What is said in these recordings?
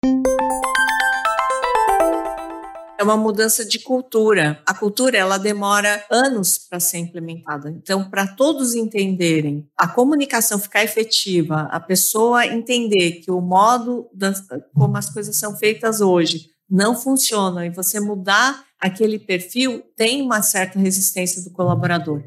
É uma mudança de cultura. A cultura, ela demora anos para ser implementada. Então, para todos entenderem, a comunicação ficar efetiva, a pessoa entender que o modo como as coisas são feitas hoje não funciona e você mudar aquele perfil, tem uma certa resistência do colaborador.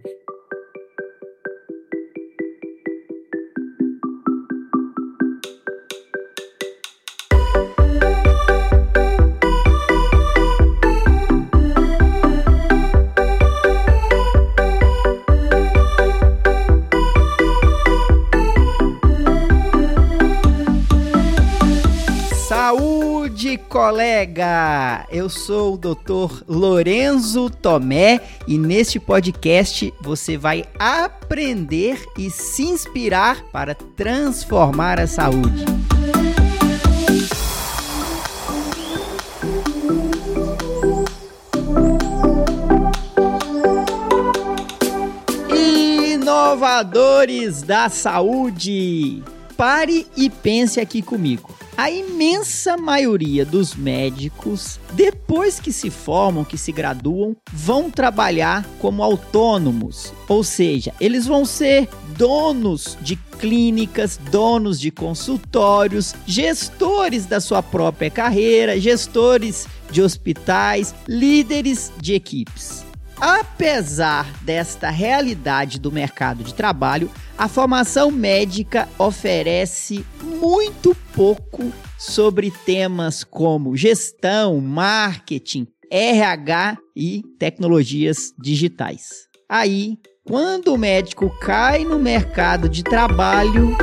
Saúde, colega! Eu sou o Dr. Lorenzo Tomé e neste podcast você vai aprender e se inspirar para transformar a saúde. Inovadores da saúde! Pare e pense aqui comigo. A imensa maioria dos médicos, depois que se formam, que se graduam, vão trabalhar como autônomos. Ou seja, eles vão ser donos de clínicas, donos de consultórios, gestores da sua própria carreira, gestores de hospitais, líderes de equipes. Apesar desta realidade do mercado de trabalho, a formação médica oferece muito pouco sobre temas como gestão, marketing, RH e tecnologias digitais. Aí, quando o médico cai no mercado de trabalho,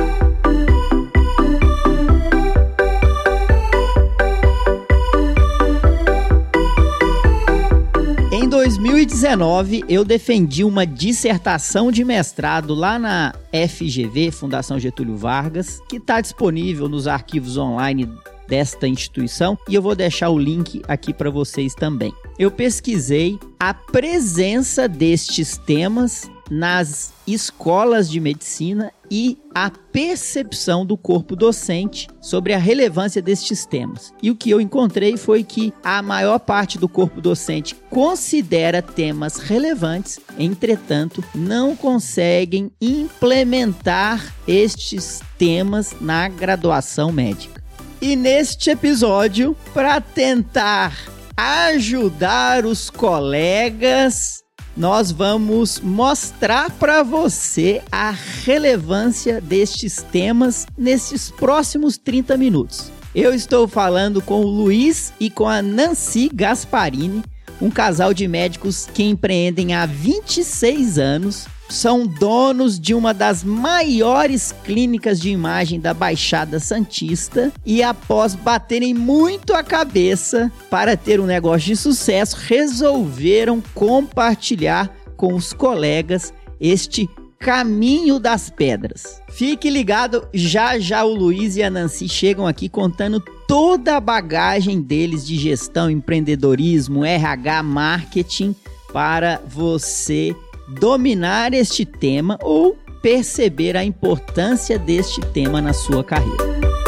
em 2019, eu defendi uma dissertação de mestrado lá na FGV, Fundação Getúlio Vargas, que está disponível nos arquivos online desta instituição e eu vou deixar o link aqui para vocês também. Eu pesquisei a presença destes temas nas escolas de medicina e a percepção do corpo docente sobre a relevância destes temas. E o que eu encontrei foi que a maior parte do corpo docente considera temas relevantes, entretanto, não conseguem implementar estes temas na graduação médica. E neste episódio, para tentar ajudar os colegas, nós vamos mostrar para você a relevância destes temas nesses próximos 30 minutos. Eu estou falando com o Luiz e com a Nancy Gasparini, um casal de médicos que empreendem há 26 anos, são donos de uma das maiores clínicas de imagem da Baixada Santista e após baterem muito a cabeça para ter um negócio de sucesso, resolveram compartilhar com os colegas este caminho das pedras. Fique ligado, já já o Luiz e a Nancy chegam aqui contando toda a bagagem deles de gestão, empreendedorismo, RH, marketing, para você dominar este tema ou perceber a importância deste tema na sua carreira.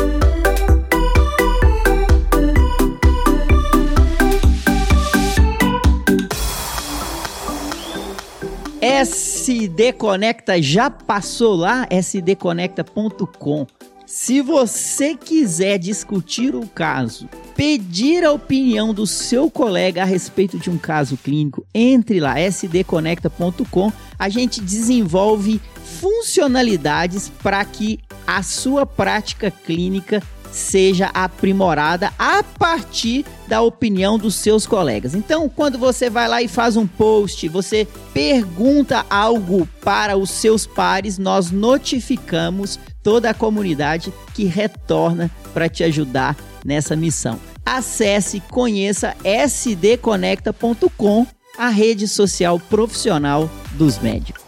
SD Conecta já passou lá? sdconecta.com. Se você quiser discutir o caso, pedir a opinião do seu colega a respeito de um caso clínico, entre lá, sdconecta.com. A gente desenvolve funcionalidades para que a sua prática clínica seja aprimorada a partir da opinião dos seus colegas. Então, quando você vai lá e faz um post, você pergunta algo para os seus pares, nós notificamos toda a comunidade que retorna para te ajudar nessa missão. Acesse, conheça sdconecta.com, a rede social profissional dos médicos.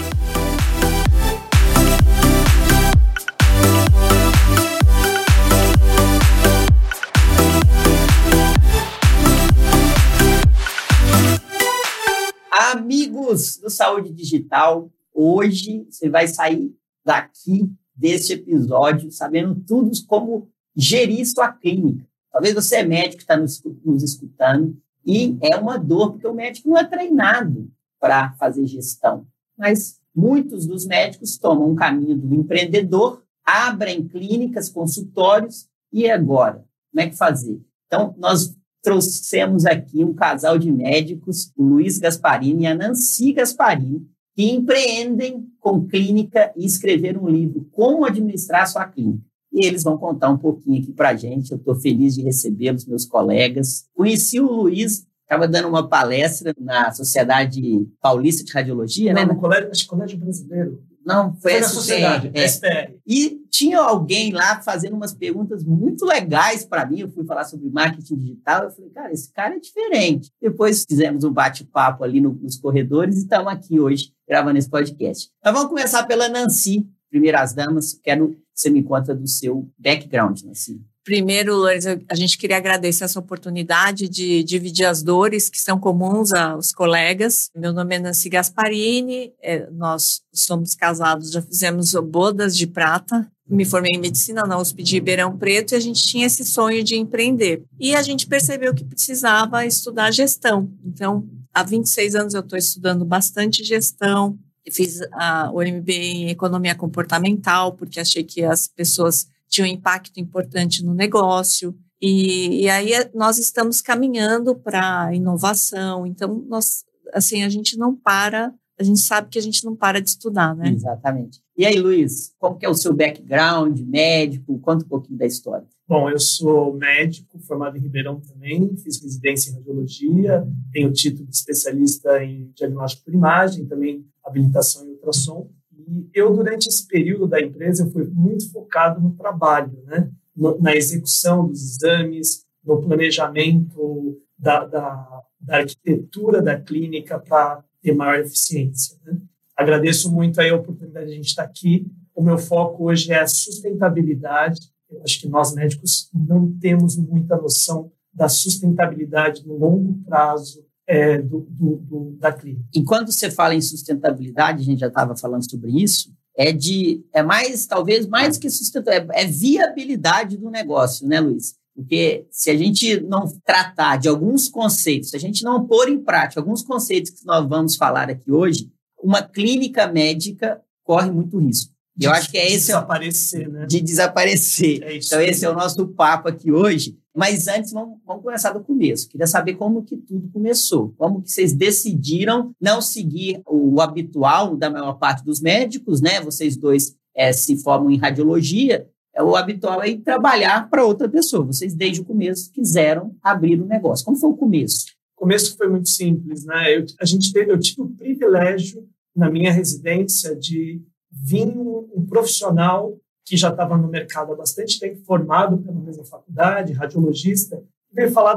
Amigos do Saúde Digital, hoje você vai sair daqui deste episódio sabendo tudo como gerir sua clínica. Talvez você é médico que está nos escutando e é uma dor, porque o médico não é treinado para fazer gestão. Mas muitos dos médicos tomam um caminho do empreendedor, abrem clínicas, consultórios, e agora? Como é que fazer? Então, nós trouxemos aqui um casal de médicos, o Luiz Gasparini e a Nancy Gasparini, que empreendem com clínica e escreveram um livro, Como Administrar Sua Clínica. E eles vão contar um pouquinho aqui para a gente. Eu estou feliz de recebê-los, meus colegas. Conheci o Luiz, estava dando uma palestra na Sociedade Paulista de Radiologia, não, né? No Colégio Brasileiro. Não, foi na Sociedade, SPR. E tinha alguém lá fazendo umas perguntas muito legais para mim. Eu fui falar sobre marketing digital. Eu falei, cara, esse cara é diferente. Depois fizemos um bate-papo ali nos corredores e estamos aqui hoje gravando esse podcast. Então vamos começar pela Nancy, primeiras damas. Quero que você me conta do seu background, Nancy. Primeiro, Lourdes, a gente queria agradecer essa oportunidade de dividir as dores que são comuns aos colegas. Meu nome é Nancy Gasparini, nós somos casados, já fizemos bodas de prata. Me formei em medicina na USP de Ribeirão Preto e a gente tinha esse sonho de empreender. E a gente percebeu que precisava estudar gestão. Então, há 26 anos eu estou estudando bastante gestão. Fiz o MBA em Economia Comportamental, porque achei que as pessoas tinham um impacto importante no negócio. E aí nós estamos caminhando para inovação. Então, a gente não para, a gente sabe que a gente não para de estudar, né? Exatamente. E aí, Luiz, como que é o seu background, médico? Conta um pouquinho da história. Bom, eu sou médico, formado em Ribeirão também, fiz residência em radiologia, tenho título de especialista em diagnóstico por imagem, também habilitação em ultrassom. E eu, durante esse período da empresa, eu fui muito focado no trabalho, né? Na execução dos exames, no planejamento da arquitetura da clínica para ter maior eficiência, né? Agradeço muito aí a oportunidade de a gente estar aqui. O meu foco hoje é a sustentabilidade. Eu acho que nós, médicos, não temos muita noção da sustentabilidade no longo prazo da clínica. E quando você fala em sustentabilidade, a gente já estava falando sobre isso, talvez mais que sustentabilidade, é viabilidade do negócio, né, Luiz? Porque se a gente não tratar de alguns conceitos, se a gente não pôr em prática alguns conceitos que nós vamos falar aqui hoje, uma clínica médica corre muito risco. E eu acho que é esse... Desaparecer, né? De desaparecer. Então, esse é o nosso papo aqui hoje. Mas antes, vamos começar do começo. Queria saber como que tudo começou. Como que vocês decidiram não seguir o habitual da maior parte dos médicos, né? Vocês dois se formam em radiologia. O habitual é ir trabalhar para outra pessoa. Vocês, desde o começo, quiseram abrir um negócio. Como foi o começo? O começo foi muito simples, né? Eu tive o privilégio, na minha residência, de vir um profissional que já estava no mercado há bastante tempo, formado pela mesma faculdade, radiologista, e veio falar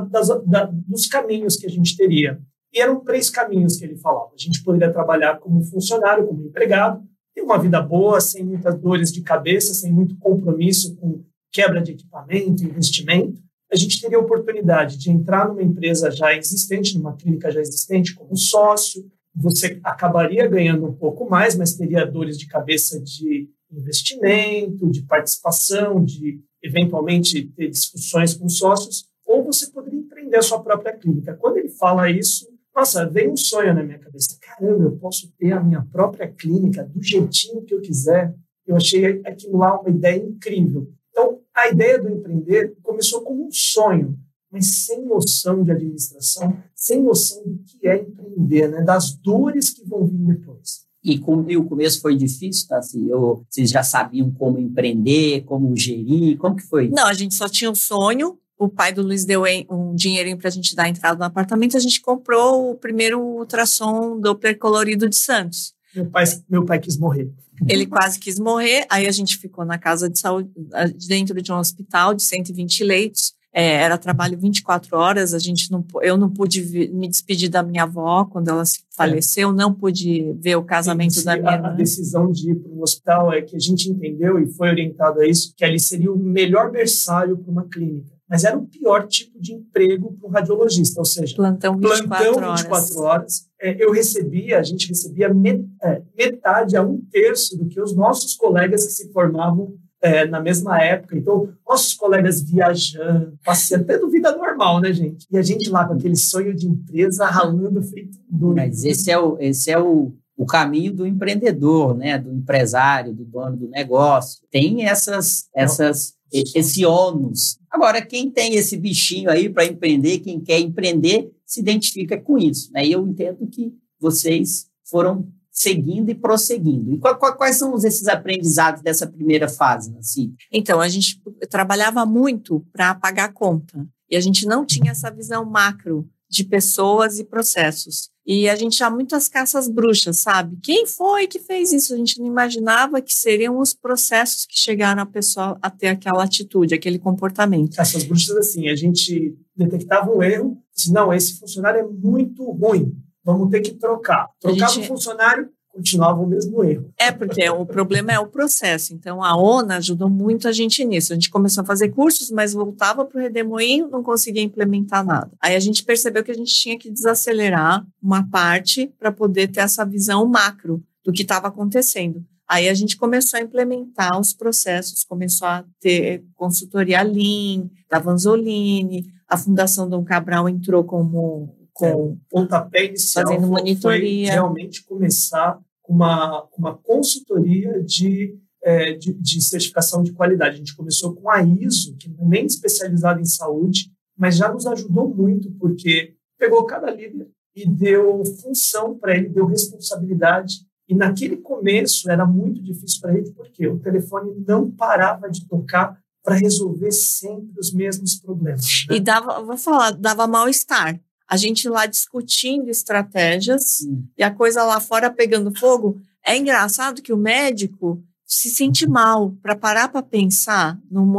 dos caminhos que a gente teria. E eram 3 caminhos que ele falava. A gente poderia trabalhar como funcionário, como empregado, ter uma vida boa, sem muitas dores de cabeça, sem muito compromisso com quebra de equipamento, investimento. A gente teria a oportunidade de entrar numa empresa já existente, numa clínica já existente, como sócio. Você acabaria ganhando um pouco mais, mas teria dores de cabeça de investimento, de participação, de eventualmente ter discussões com sócios, ou você poderia empreender a sua própria clínica. Quando ele fala isso, nossa, veio um sonho na minha cabeça. Caramba, eu posso ter a minha própria clínica do jeitinho que eu quiser. Eu achei aquilo lá uma ideia incrível. Então, a ideia do empreender começou como um sonho, mas sem noção de administração, sem noção do que é empreender, né? Das dores que vão vir depois. E o começo foi difícil, tá? Assim, vocês já sabiam como empreender, como gerir, como que foi? Não, a gente só tinha um sonho. O pai do Luiz deu um dinheirinho para a gente dar entrada no apartamento. A gente comprou o primeiro ultrassom Doppler colorido de Santos. Meu pai quis morrer. Ele quase quis morrer. Aí a gente ficou na casa de saúde, dentro de um hospital de 120 leitos. Era trabalho 24 horas, eu não pude me despedir da minha avó quando ela faleceu, não pude ver o casamento da minha irmã. A decisão de ir para um hospital é que a gente entendeu e foi orientado a isso, que ali seria o melhor berçário para uma clínica. Mas era o pior tipo de emprego para um radiologista, ou seja, plantão 24 horas. A gente recebia metade a 1/3 do que os nossos colegas que se formavam na mesma época. Então, nossos colegas viajando, passeando, tendo vida normal, né, gente? E a gente lá com aquele sonho de empresa ralando feito doido. Mas esse é o caminho do empreendedor, né? Do empresário, do dono do negócio. Tem esse ônus. Agora, quem tem esse bichinho aí para empreender, quem quer empreender, se identifica com isso, né? E eu entendo que vocês foram seguindo e prosseguindo. E quais são esses aprendizados dessa primeira fase, Nancy? Então, a gente trabalhava muito para pagar a conta. E a gente não tinha essa visão macro de pessoas e processos. E a gente tinha muitas caças bruxas, sabe? Quem foi que fez isso? A gente não imaginava que seriam os processos que chegaram a pessoa a ter aquela atitude, aquele comportamento. Caças bruxas, assim, a gente detectava um erro, disse, não, esse funcionário é muito ruim, vamos ter que trocar. Trocava o funcionário, continuava o mesmo erro. Porque o problema é o processo. Então, a ONA ajudou muito a gente nisso. A gente começou a fazer cursos, mas voltava para o redemoinho, não conseguia implementar nada. Aí a gente percebeu que a gente tinha que desacelerar uma parte para poder ter essa visão macro do que estava acontecendo. Aí a gente começou a implementar os processos, começou a ter consultoria Lean, da Vanzolini, a Fundação Dom Cabral entrou como o pontapé inicial fazendo monitoria. Foi realmente começar com uma consultoria de certificação de qualidade. A gente começou com a ISO, que não é nem especializada em saúde, mas já nos ajudou muito, porque pegou cada líder e deu função para ele, deu responsabilidade. E naquele começo era muito difícil para ele, porque o telefone não parava de tocar para resolver sempre os mesmos problemas. Né? E dava mal-estar. A gente lá discutindo estratégias e a coisa lá fora pegando fogo. É engraçado que o médico se sente mal para parar para pensar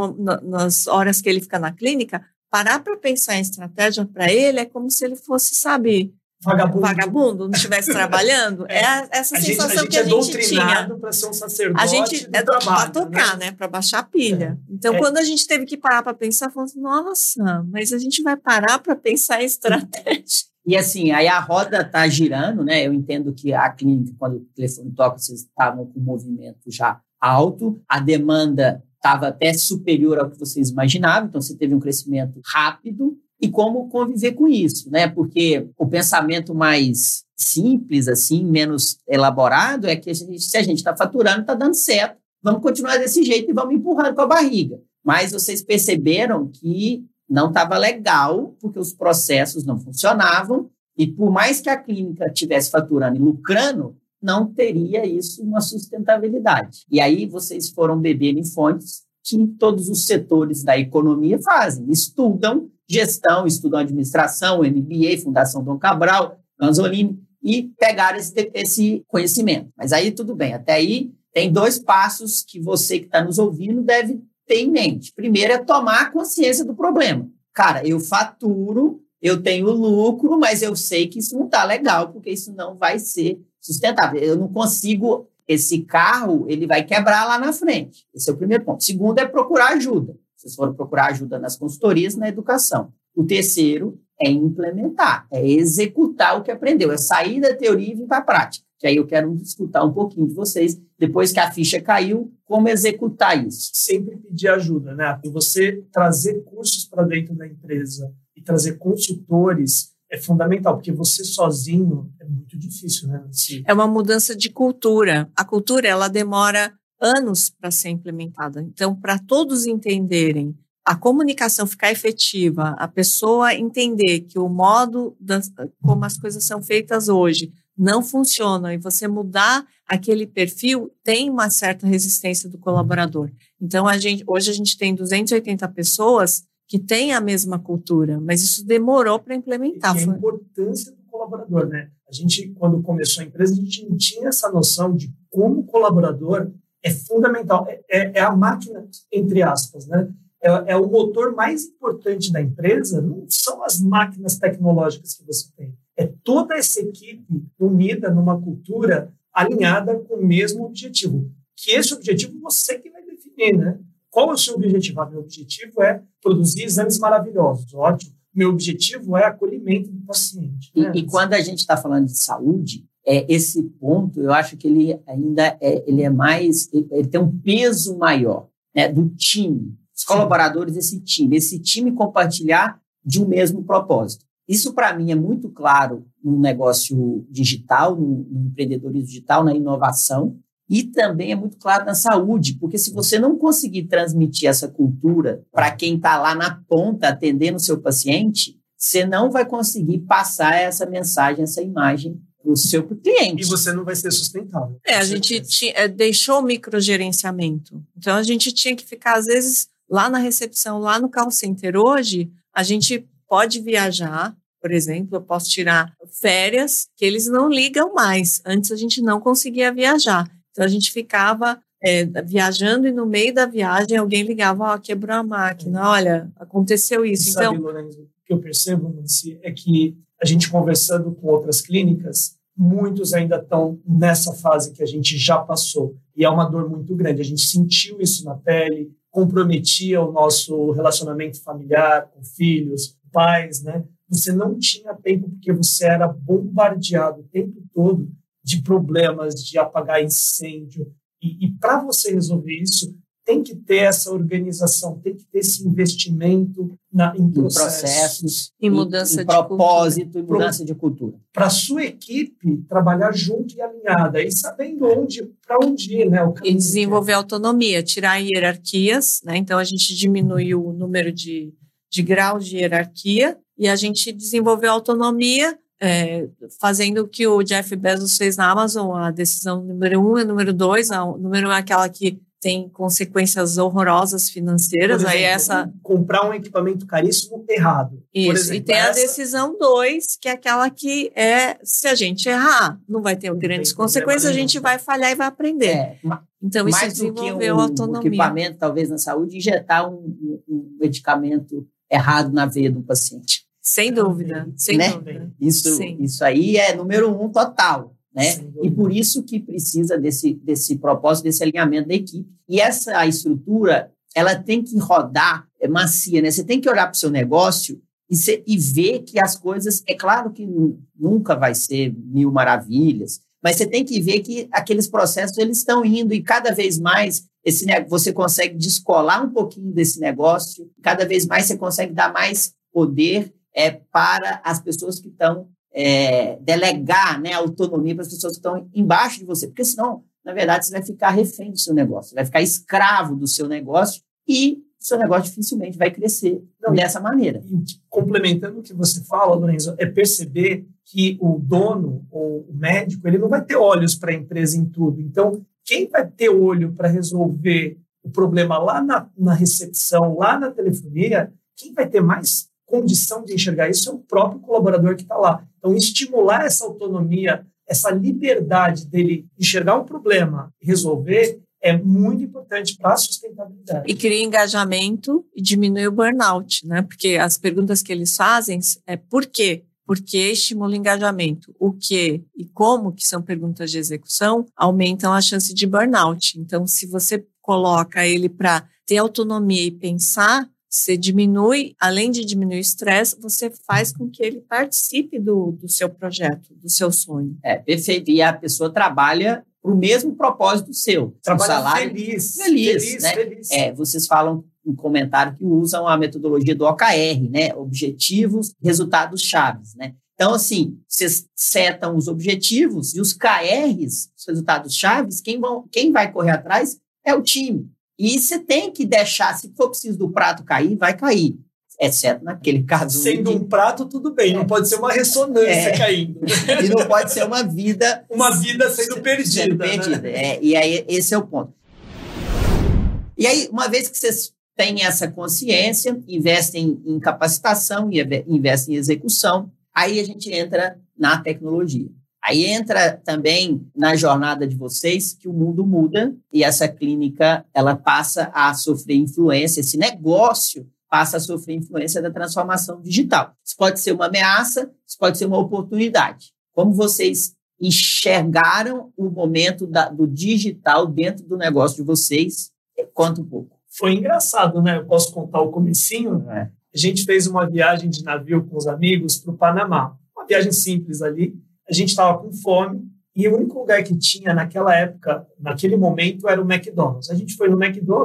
nas horas que ele fica na clínica, parar para pensar em estratégia para ele é como se ele fosse, sabe, vagabundo, não estivesse trabalhando. Essa sensação que a gente tinha. Para ser um sacerdote a gente para tocar, né? Para baixar a pilha. Então, quando a gente teve que parar para pensar, falou assim, nossa, mas a gente vai parar para pensar em estratégia. E assim, aí a roda está girando, né? Eu entendo que a clínica, quando o telefone toca, vocês estavam com um movimento já alto, a demanda estava até superior ao que vocês imaginavam, então você teve um crescimento rápido. E como conviver com isso, né? Porque o pensamento mais simples, assim, menos elaborado, é que se a gente está faturando, está dando certo, vamos continuar desse jeito e vamos empurrando com a barriga. Mas vocês perceberam que não estava legal, porque os processos não funcionavam, e por mais que a clínica estivesse faturando e lucrando, não teria isso uma sustentabilidade. E aí vocês foram beber em fontes que todos os setores da economia fazem, estudam gestão, estudam administração, MBA, Fundação Dom Cabral, Vanzolini, e pegaram esse conhecimento. Mas aí tudo bem, até aí tem 2 passos que você que está nos ouvindo deve ter em mente. Primeiro é tomar consciência do problema. Cara, eu faturo, eu tenho lucro, mas eu sei que isso não está legal, porque isso não vai ser sustentável. Eu não consigo, esse carro, ele vai quebrar lá na frente. Esse é o primeiro ponto. Segundo é procurar ajuda. Vocês foram procurar ajuda nas consultorias, na educação. O terceiro é implementar, é executar o que aprendeu, é sair da teoria e vir para a prática. Que aí eu quero escutar um pouquinho de vocês, depois que a ficha caiu, como executar isso. Sempre pedir ajuda, né? Você trazer cursos para dentro da empresa e trazer consultores é fundamental, porque você sozinho é muito difícil, né? É uma mudança de cultura. A cultura, ela demora anos para ser implementada. Então, para todos entenderem, a comunicação ficar efetiva, a pessoa entender que o modo como as coisas são feitas hoje não funciona e você mudar aquele perfil, tem uma certa resistência do colaborador. Então, hoje a gente tem 280 pessoas que têm a mesma cultura, mas isso demorou para implementar. E a importância do colaborador, né? A gente, quando começou a empresa, a gente não tinha essa noção de como o colaborador é fundamental, é a máquina, entre aspas, né? É o motor mais importante da empresa, não são as máquinas tecnológicas que você tem. É toda essa equipe unida numa cultura alinhada com o mesmo objetivo. Que esse objetivo você que vai definir, né? Qual é o seu objetivo? Meu objetivo é produzir exames maravilhosos, ótimo. Meu objetivo é acolhimento do paciente. Né? E quando a gente está falando de saúde, esse ponto, eu acho que ele ainda ele tem um peso maior. né, do time, os colaboradores desse time compartilhar de um mesmo propósito. Isso, para mim, é muito claro no negócio digital, no empreendedorismo digital, na inovação, e também é muito claro na saúde, porque se você não conseguir transmitir essa cultura para quem está lá na ponta atendendo o seu paciente, você não vai conseguir passar essa mensagem, essa imagem para o seu cliente. E você não vai ser sustentável. A gente deixou o microgerenciamento. Então, a gente tinha que ficar, às vezes, lá na recepção, lá no call center. Hoje, a gente pode viajar, por exemplo, eu posso tirar férias que eles não ligam mais. Antes, a gente não conseguia viajar. Então, a gente ficava viajando e no meio da viagem alguém ligava, quebrou a máquina, olha, aconteceu isso. Sabe, Lorenzo, o que eu percebo, Nancy, é que a gente conversando com outras clínicas, muitos ainda estão nessa fase que a gente já passou. E é uma dor muito grande. A gente sentiu isso na pele, comprometia o nosso relacionamento familiar, com filhos, pais, né? Você não tinha tempo porque você era bombardeado o tempo todo de problemas, de apagar incêndio. E para você resolver isso, tem que ter essa organização, tem que ter esse investimento em processos, em mudança de propósito, e mudança de cultura. Para a sua equipe trabalhar junto e alinhada, e sabendo para onde ir. Né, e desenvolver autonomia, tirar hierarquias, né? Então, a gente diminuiu o número de graus de hierarquia e a gente desenvolveu autonomia, fazendo o que o Jeff Bezos fez na Amazon, a decisão número 1 e número 2, a número 1 é aquela que tem consequências horrorosas financeiras. Por exemplo, aí comprar um equipamento caríssimo errado. Isso, por exemplo, e tem a decisão 2, que é aquela que se a gente errar, não vai ter grandes consequências, a gente vai falhar e vai aprender. Então, isso desenvolveu autonomia. Um equipamento, talvez, na saúde, injetar um medicamento errado na veia do paciente. Sem dúvida, sem dúvida. Isso aí é número 1 total, né? E por isso que precisa desse propósito, desse alinhamento da equipe. E essa estrutura, ela tem que rodar macia, né? Você tem que olhar para o seu negócio e ver que as coisas... É claro que nunca vai ser mil maravilhas, mas você tem que ver que aqueles processos eles estão indo e cada vez mais você consegue descolar um pouquinho desse negócio, cada vez mais você consegue dar mais poder para as pessoas que estão, delegar, né, autonomia para as pessoas que estão embaixo de você, porque senão, na verdade, você vai ficar refém do seu negócio, você vai ficar escravo do seu negócio e o seu negócio dificilmente vai crescer dessa maneira. E complementando o que você fala, Lorenzo, é perceber que o dono ou o médico, ele não vai ter olhos para a empresa em tudo. Então, quem vai ter olho para resolver o problema lá na recepção, lá na telefonia, quem vai ter mais condição de enxergar isso é o próprio colaborador que está lá. Então, estimular essa autonomia, essa liberdade dele enxergar um problema e resolver é muito importante para a sustentabilidade. E cria engajamento e diminui o burnout, né? Porque as perguntas que eles fazem é por quê? Por que estimula o engajamento? O que e como, que são perguntas de execução, aumentam a chance de burnout. Então, se você coloca ele para ter autonomia e pensar, você diminui, além de diminuir o estresse, você faz com que ele participe do seu projeto, do seu sonho. Perfeito. E a pessoa trabalha para o mesmo propósito seu. Trabalha salário feliz, né? Feliz. Vocês falam em comentário que usam a metodologia do OKR, né? Objetivos, resultados chaves, né? Então, assim, vocês setam os objetivos e os KRs, os resultados chaves, quem vai correr atrás é o time. E você tem que deixar, se for preciso do prato cair, vai cair. Exceto naquele caso. Sendo um prato, tudo bem. Não pode ser uma ressonância caindo. E não pode ser uma vida... uma vida sendo perdida. Né? E aí, esse é o ponto. E aí, uma vez que vocês têm essa consciência, investem em capacitação, investem em execução, aí a gente entra na tecnologia. Aí entra também na jornada de vocês que o mundo muda e essa clínica ela passa a sofrer influência, esse negócio passa a sofrer influência da transformação digital. Isso pode ser uma ameaça, isso pode ser uma oportunidade. Como vocês enxergaram o momento do digital dentro do negócio de vocês? Conta um pouco. Foi engraçado, né? Eu posso contar o comecinho? A gente fez uma viagem de navio com os amigos para o Panamá. Uma viagem simples ali. A gente estava com fome e o único lugar que tinha naquela época, naquele momento, era o McDonald's. A gente foi no McDonald's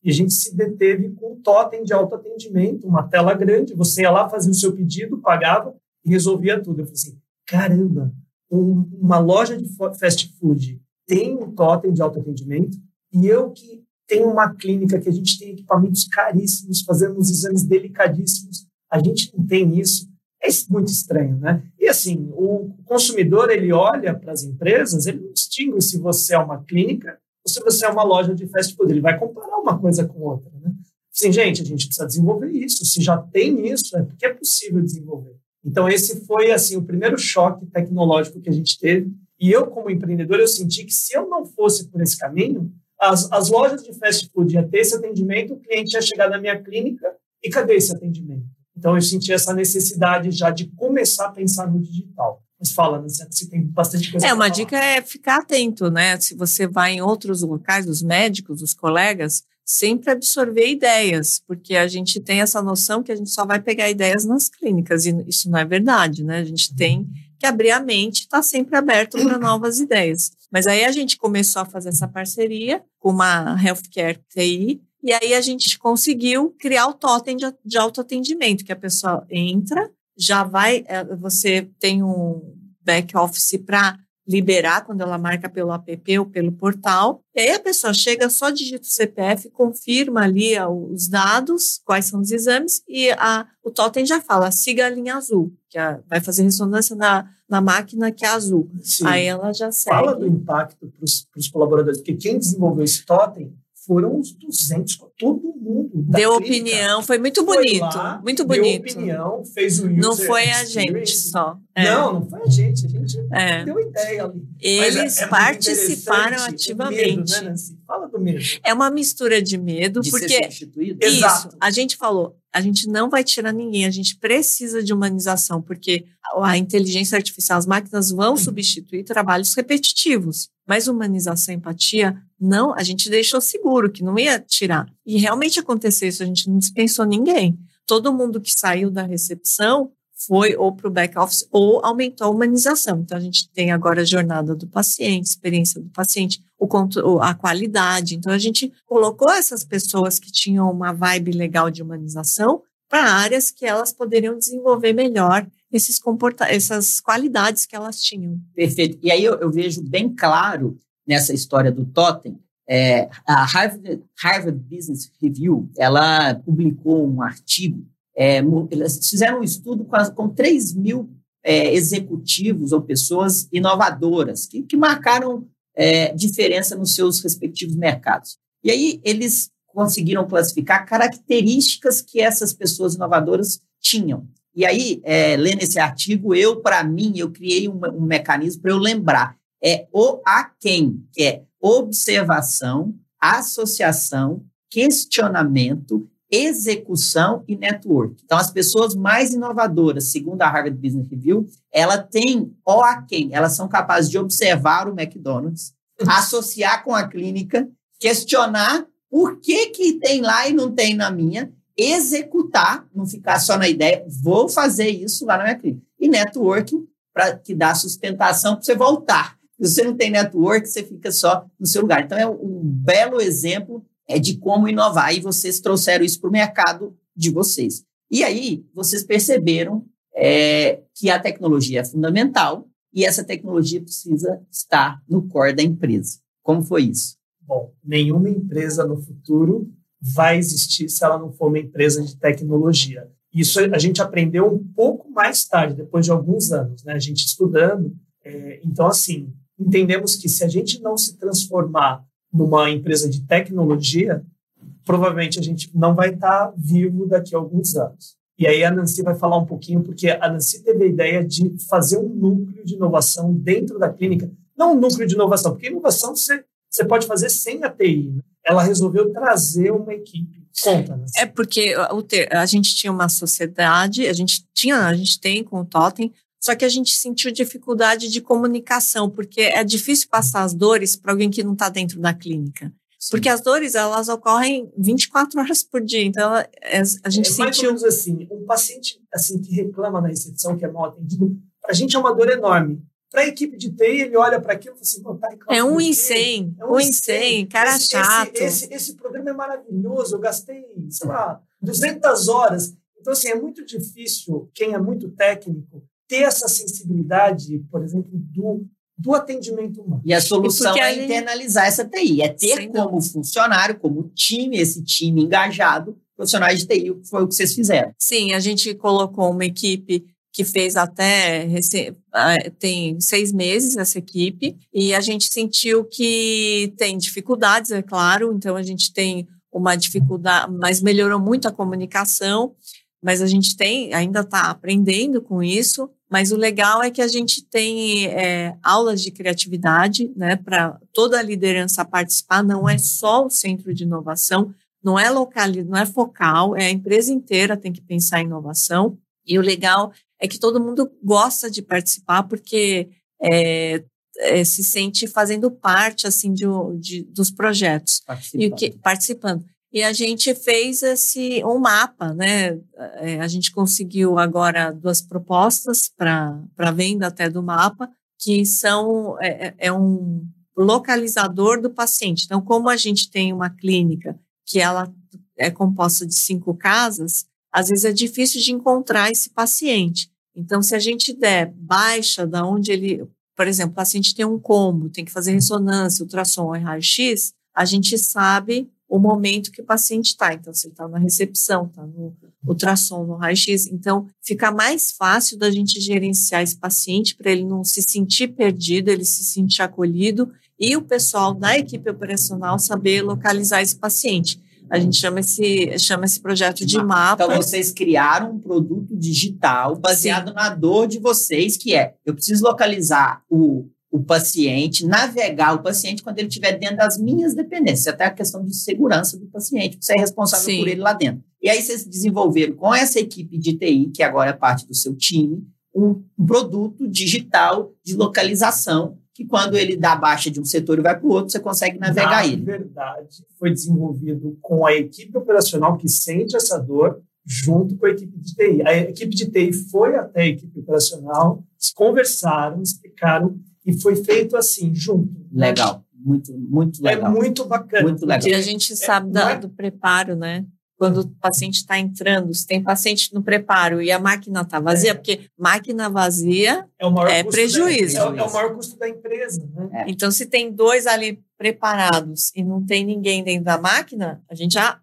e a gente se deteve com um totem de autoatendimento, uma tela grande, você ia lá, fazia o seu pedido, pagava e resolvia tudo. Eu falei assim, caramba, uma loja de fast food tem um totem de autoatendimento e eu que tenho uma clínica que a gente tem equipamentos caríssimos, fazendo uns exames delicadíssimos, a gente não tem isso. É muito estranho, né? E assim, o consumidor, ele olha para as empresas, ele não distingue se você é uma clínica ou se você é uma loja de fast food. Ele vai comparar uma coisa com outra, né? Assim, gente, a gente precisa desenvolver isso. Se já tem isso, é porque é possível desenvolver. Então, esse foi, assim, o primeiro choque tecnológico que a gente teve. E eu, como empreendedor, eu senti que se eu não fosse por esse caminho, as lojas de fast food iam ter esse atendimento, o cliente ia chegar na minha clínica e cadê esse atendimento? Então, eu senti essa necessidade já de começar a pensar no digital. Mas fala, né, você tem bastante coisa uma dica é ficar atento, né? Se você vai em outros locais, os médicos, os colegas, sempre absorver ideias, porque a gente tem essa noção que a gente só vai pegar ideias nas clínicas, e isso não é verdade, né? A gente tem que abrir a mente, estar sempre aberto para novas ideias. Mas aí a gente começou a fazer essa parceria com uma Healthcare TI, e aí a gente conseguiu criar o totem de autoatendimento, que a pessoa entra, já vai, você tem um back-office para liberar quando ela marca pelo app ou pelo portal, e aí a pessoa chega, só digita o CPF, confirma ali os dados, quais são os exames, e o totem já fala, siga a linha azul, que vai fazer ressonância na máquina que é azul. Sim. Aí ela já segue. Fala do impacto para os colaboradores, porque quem desenvolveu esse totem foram os 200, todo mundo da deu clínica. Opinião, foi muito bonito, lá, muito bonito. Deu opinião, fez o user Não foi a experience. gente só. Não foi a gente deu ideia ali. Eles participaram o ativamente. Medo, né, Nancy? Fala do medo. É uma mistura de medo, de porque ser substituído? Isso, Exato. a gente falou, a gente não vai tirar ninguém, a gente precisa de humanização, porque a inteligência artificial, as máquinas vão substituir trabalhos repetitivos, mas humanização e empatia, não, a gente deixou seguro que não ia tirar. E realmente aconteceu isso, a gente não dispensou ninguém. Todo mundo que saiu da recepção foi ou para o back-office ou aumentou a humanização. Então, a gente tem agora a jornada do paciente, experiência do paciente, a qualidade. Então, a gente colocou essas pessoas que tinham uma vibe legal de humanização para áreas que elas poderiam desenvolver melhor essas qualidades que elas tinham. Perfeito. E aí eu vejo bem claro nessa história do totem, a Harvard Business Review, ela publicou um artigo, eles fizeram um estudo com 3 mil executivos ou pessoas inovadoras que marcaram diferença nos seus respectivos mercados. E aí eles conseguiram classificar características que essas pessoas inovadoras tinham. E aí, lendo esse artigo, eu criei um mecanismo para eu lembrar. O a quem, que é observação, associação, questionamento, execução e network. Então, as pessoas mais inovadoras, segundo a Harvard Business Review, ela tem o a quem. Elas são capazes de observar o McDonald's, associar com a clínica, questionar por que tem lá e não tem na minha, executar, não ficar só na ideia, vou fazer isso lá na minha clínica. E networking, que dá sustentação para você voltar. Se você não tem network, você fica só no seu lugar. Então, é um belo exemplo de como inovar. E vocês trouxeram isso para o mercado de vocês. E aí, vocês perceberam que a tecnologia é fundamental e essa tecnologia precisa estar no core da empresa. Como foi isso? Bom, nenhuma empresa no futuro vai existir se ela não for uma empresa de tecnologia. Isso a gente aprendeu um pouco mais tarde, depois de alguns anos, né? A gente estudando. Então, assim, entendemos que se a gente não se transformar numa empresa de tecnologia, provavelmente a gente não vai estar vivo daqui a alguns anos. E aí a Nancy vai falar um pouquinho, porque a Nancy teve a ideia de fazer um núcleo de inovação dentro da clínica. Não um núcleo de inovação, porque inovação você pode fazer sem a TI, né? Ela resolveu trazer uma equipe. Conta, Nancy. Porque a gente tinha uma sociedade, a gente tem com o Totem, só que a gente sentiu dificuldade de comunicação, porque é difícil passar as dores para alguém que não está dentro da clínica. Sim. Porque as dores, elas ocorrem 24 horas por dia. Então, a gente sentiu... Mais ou menos assim, um paciente assim, que reclama na recepção, que é mal atendido, a gente é uma dor enorme. Para a equipe de TI, ele olha para aquilo e fala assim, tá, é 1 em 100, 1 em 100, cara chato. Esse programa é maravilhoso, eu gastei, sei lá, 200 horas. Então, assim, é muito difícil, quem é muito técnico, ter essa sensibilidade, por exemplo, do atendimento humano. E a solução é internalizar essa TI, é ter como funcionário, como time, esse time engajado, profissionais de TI, foi o que vocês fizeram. Sim, a gente colocou uma equipe que fez tem 6 meses essa equipe, e a gente sentiu que tem dificuldades, é claro, então a gente tem uma dificuldade, mas melhorou muito a comunicação, mas a gente ainda está aprendendo com isso, mas o legal é que a gente tem aulas de criatividade, né, para toda a liderança participar, não é só o centro de inovação, não é focal, é a empresa inteira tem que pensar em inovação, e o legal é que todo mundo gosta de participar porque se sente fazendo parte assim dos projetos participando. E a gente fez um mapa, né? A gente conseguiu agora 2 propostas para venda até do mapa, que são um localizador do paciente. Então, como a gente tem uma clínica que ela é composta de 5 casas, às vezes é difícil de encontrar esse paciente. Então, se a gente der baixa da onde ele, por exemplo, o paciente tem um combo, tem que fazer ressonância, ultrassom e raio-x, a gente sabe o momento que o paciente está. Então, se ele está na recepção, está no ultrassom, no raio-x. Então, fica mais fácil da gente gerenciar esse paciente para ele não se sentir perdido, ele se sentir acolhido e o pessoal da equipe operacional saber localizar esse paciente. A gente chama esse projeto de mapa. Então, vocês criaram um produto digital baseado na dor de vocês, que eu preciso localizar o paciente, navegar o paciente quando ele estiver dentro das minhas dependências, até a questão de segurança do paciente, você é responsável por ele lá dentro. E aí vocês desenvolveram com essa equipe de TI, que agora é parte do seu time, um produto digital de localização, que quando ele dá baixa de um setor e vai para o outro, você consegue navegar ele. Na verdade, foi desenvolvido com a equipe operacional que sente essa dor, junto com a equipe de TI. A equipe de TI foi até a equipe operacional, conversaram, explicaram, e foi feito assim, junto. Legal, muito legal. É muito bacana. Muito legal. Porque a gente sabe do preparo, né? Quando o paciente está entrando, se tem paciente no preparo e a máquina está vazia, porque máquina vazia é prejuízo. É o maior custo da empresa. Né? Então, se tem 2 ali preparados e não tem ninguém dentro da máquina, a gente já...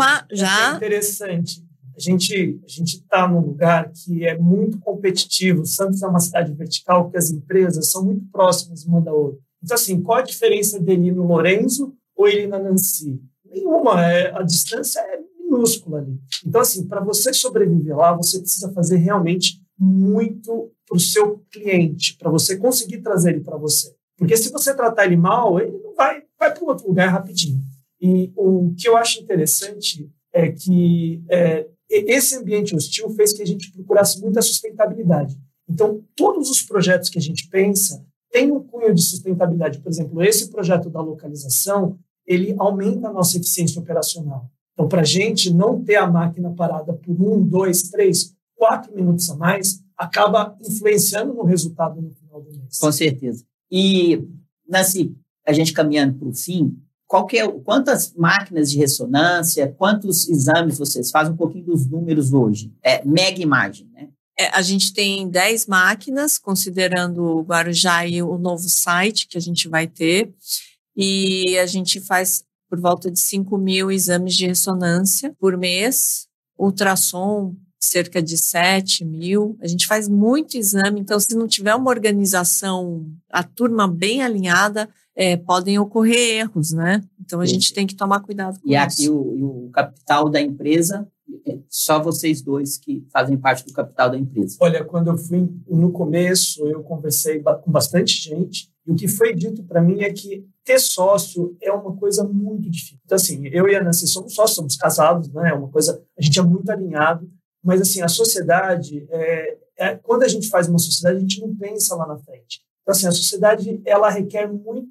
É interessante. A gente está num lugar que é muito competitivo. Santos é uma cidade vertical, porque as empresas são muito próximas uma da outra. Então, assim, qual a diferença dele no Lorenzo ou ele na Nancy? Nenhuma. A distância é minúscula ali. Então, assim, para você sobreviver lá, você precisa fazer realmente muito para o seu cliente, para você conseguir trazer ele para você. Porque se você tratar ele mal, ele não vai para outro lugar rapidinho. E o que eu acho interessante é que esse ambiente hostil fez que a gente procurasse muito a sustentabilidade. Então, todos os projetos que a gente pensa têm um cunho de sustentabilidade. Por exemplo, esse projeto da localização, ele aumenta a nossa eficiência operacional. Então, para a gente não ter a máquina parada por 1, 2, 3, 4 minutos a mais, acaba influenciando no resultado no final do mês. Com certeza. E, Nancy, a gente caminhando para o fim, quantas máquinas de ressonância, quantos exames vocês fazem? Um pouquinho dos números hoje. Mega imagem, né? A gente tem 10 máquinas, considerando o Guarujá e o novo site que a gente vai ter. E a gente faz por volta de 5.000 exames de ressonância por mês, ultrassom cerca de 7.000. A gente faz muito exame, então se não tiver uma organização, a turma bem alinhada, podem ocorrer erros, né? Então a gente tem que tomar cuidado com isso. E aqui o capital da empresa, só vocês 2 que fazem parte do capital da empresa. Olha, quando eu fui no começo, eu conversei com bastante gente, e o que foi dito para mim é que ter sócio é uma coisa muito difícil. Então, assim, eu e a Nancy somos sócios, somos casados, né? É uma coisa, a gente é muito alinhado, mas, assim, a sociedade, quando a gente faz uma sociedade, a gente não pensa lá na frente. Então, assim, a sociedade, ela requer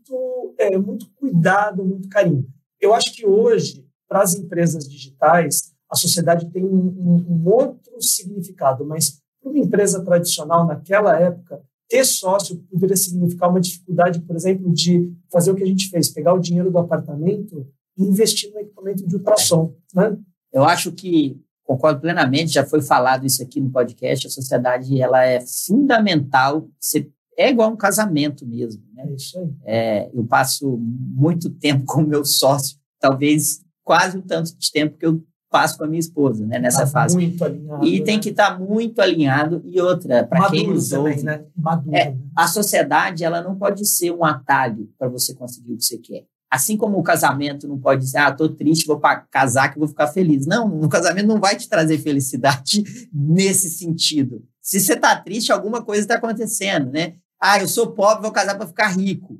muito cuidado, muito carinho. Eu acho que hoje, para as empresas digitais, a sociedade tem um outro significado, mas para uma empresa tradicional, naquela época, ter sócio poderia significar uma dificuldade, por exemplo, de fazer o que a gente fez, pegar o dinheiro do apartamento e investir no equipamento de ultrassom, né? Eu acho que, concordo plenamente, já foi falado isso aqui no podcast, a sociedade ela é fundamental, é igual um casamento mesmo, né? É isso aí. Eu passo muito tempo com o meu sócio, talvez quase o tanto de tempo que eu passo com a minha esposa, né, nessa fase. Muito alinhado. E tem que estar muito alinhado. E outra, para quem nos ouve, né? Maduro, né? A sociedade ela não pode ser um atalho para você conseguir o que você quer. Assim como o casamento não pode dizer, estou triste, vou casar que vou ficar feliz. Não, o casamento não vai te trazer felicidade nesse sentido. Se você está triste, alguma coisa está acontecendo, né? Eu sou pobre, vou casar para ficar rico.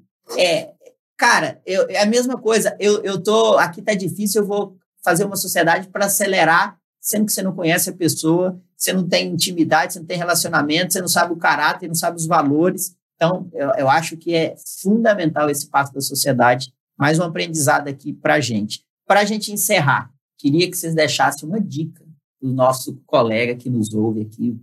Cara, é a mesma coisa. Aqui está difícil, eu vou fazer uma sociedade para acelerar, sendo que você não conhece a pessoa, você não tem intimidade, você não tem relacionamento, você não sabe o caráter, não sabe os valores. Então, eu acho que é fundamental esse passo da sociedade. Mais um aprendizado aqui para a gente. Para a gente encerrar, queria que vocês deixassem uma dica do nosso colega que nos ouve aqui,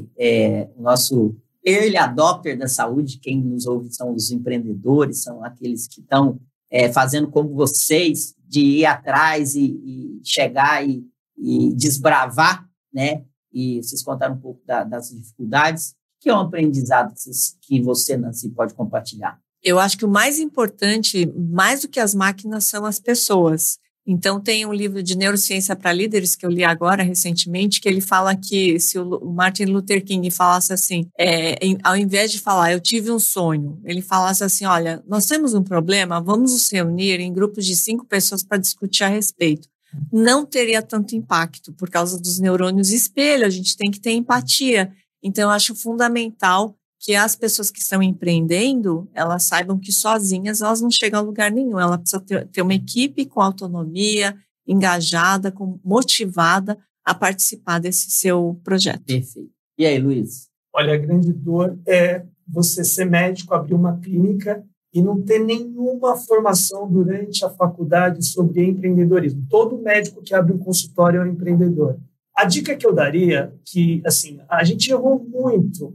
o nosso early adopter da saúde. Quem nos ouve são os empreendedores, são aqueles que estão fazendo como vocês, de ir atrás e chegar e desbravar, né? E vocês contaram um pouco das dificuldades. Que é um aprendizado que você, Nancy, pode compartilhar? Eu acho que o mais importante, mais do que as máquinas, são as pessoas. Então, tem um livro de neurociência para líderes que eu li agora, recentemente, que ele fala que se o Martin Luther King falasse assim, ao invés de falar, eu tive um sonho, ele falasse assim, olha, nós temos um problema, vamos nos reunir em grupos de 5 pessoas para discutir a respeito. Não teria tanto impacto, por causa dos neurônios espelho, a gente tem que ter empatia. Então, eu acho fundamental que as pessoas que estão empreendendo, elas saibam que sozinhas elas não chegam a lugar nenhum. Ela precisa ter uma equipe com autonomia, engajada, motivada a participar desse seu projeto. Perfeito. E aí, Luiz? Olha, a grande dor é você ser médico, abrir uma clínica e não ter nenhuma formação durante a faculdade sobre empreendedorismo. Todo médico que abre um consultório é um empreendedor. A dica que eu daria, que, assim, a gente errou muito.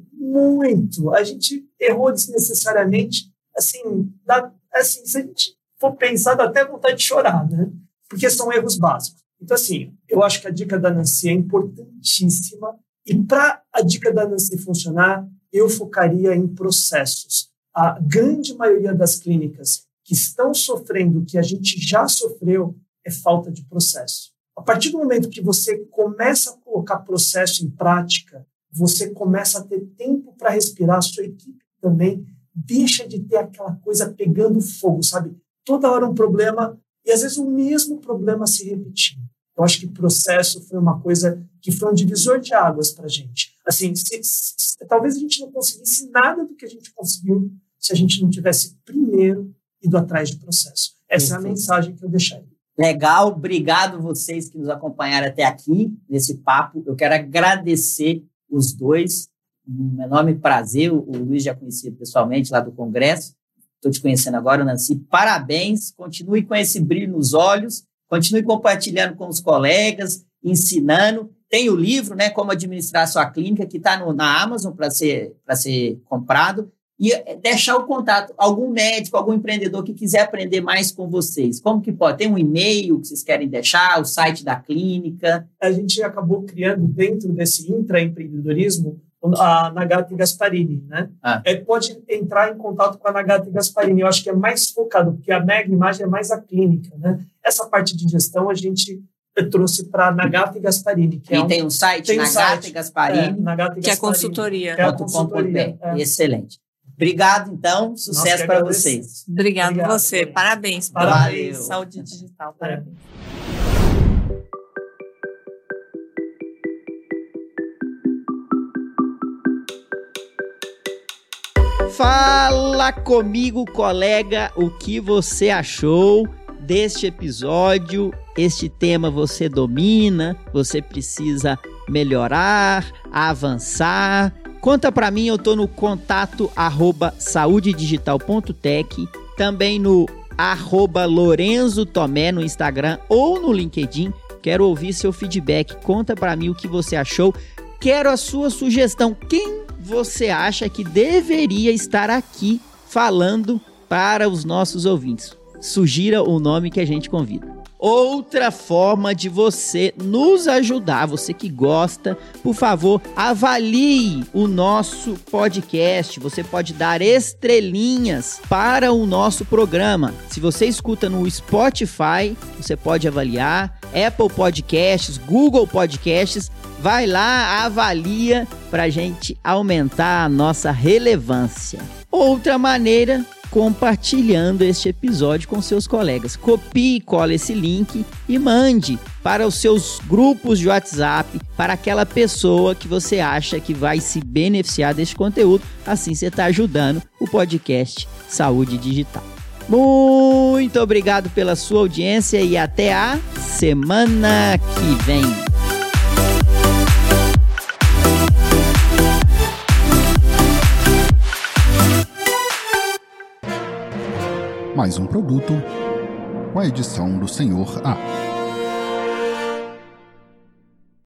A gente errou desnecessariamente, assim, se a gente for pensar, dá até vontade de chorar, né? Porque são erros básicos. Então, assim, eu acho que a dica da Nancy é importantíssima e para a dica da Nancy funcionar, eu focaria em processos. A grande maioria das clínicas que estão sofrendo o que a gente já sofreu é falta de processo. A partir do momento que você começa a colocar processo em prática, você começa a ter tempo para respirar, a sua equipe também deixa de ter aquela coisa pegando fogo, sabe? Toda hora um problema e às vezes o mesmo problema se repetindo. Eu acho que processo foi uma coisa que foi um divisor de águas para a gente. Assim, talvez a gente não conseguisse nada do que a gente conseguiu se a gente não tivesse primeiro ido atrás de processo. Essa é a mensagem que eu deixaria. Legal, obrigado vocês que nos acompanharam até aqui nesse papo. Eu quero agradecer os dois, um enorme prazer. O Luiz já conhecia pessoalmente lá do Congresso, estou te conhecendo agora, Nancy. Parabéns, continue com esse brilho nos olhos, continue compartilhando com os colegas, ensinando. Tem o livro, né, Como Administrar a Sua Clínica, que está na Amazon para ser comprado. E deixar o contato, algum médico, algum empreendedor que quiser aprender mais com vocês. Como que pode? Tem um e-mail que vocês querem deixar, o site da clínica? A gente acabou criando dentro desse intraempreendedorismo a Nagata Gasparini, né? Pode entrar em contato com a Nagata Gasparini. Eu acho que é mais focado, porque a Mega Imagem é mais a clínica, né? Essa parte de gestão a gente trouxe para a Nagata Gasparini. Tem um site, Nagata Gasparini, que é consultoria. Excelente. Obrigado, então. Sucesso para vocês. Obrigado a você. Parabéns. Valeu. Saúde digital. Parabéns. Fala comigo, colega, o que você achou deste episódio? Este tema você domina, você precisa melhorar, avançar. Conta pra mim, eu tô no contato @saudedigital.tech, também no @Lorenzo Tomé no Instagram ou no LinkedIn. Quero ouvir seu feedback, conta pra mim o que você achou. Quero a sua sugestão. Quem você acha que deveria estar aqui falando para os nossos ouvintes? Sugira o nome que a gente convida. Outra forma de você nos ajudar, você que gosta, por favor, avalie o nosso podcast. Você pode dar estrelinhas para o nosso programa. Se você escuta no Spotify, você pode avaliar, Apple Podcasts, Google Podcasts, vai lá, avalia para a gente aumentar a nossa relevância. Outra maneira, compartilhando este episódio com seus colegas. Copie e cola esse link e mande para os seus grupos de WhatsApp, para aquela pessoa que você acha que vai se beneficiar deste conteúdo. Assim você está ajudando o podcast Saúde Digital. Muito obrigado pela sua audiência e até a semana que vem. Mais um produto com a edição do Senhor A.